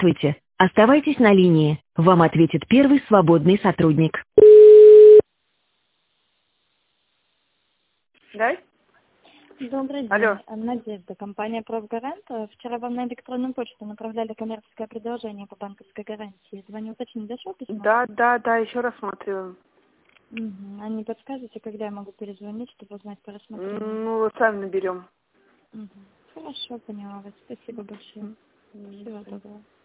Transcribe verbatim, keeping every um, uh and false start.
Здравствуйте. Оставайтесь на линии. Вам ответит первый свободный сотрудник. Да? Добрый день. Алло. Надежда, компания «Профгарант». Вчера вам на электронную почту направляли коммерческое предложение по банковской гарантии. Звоню уточнить, дошло письмо? Да, да, да, еще рассматриваем. Угу. А не подскажете, когда я могу перезвонить, чтобы узнать по рассмотрению? Ну, вот сами наберем. Угу. Хорошо, поняла вас. Спасибо большое. Всего доброго.